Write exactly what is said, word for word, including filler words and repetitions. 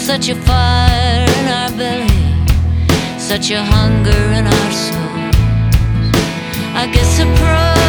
such a fire in our belly, such a hunger in our souls. I guess a pro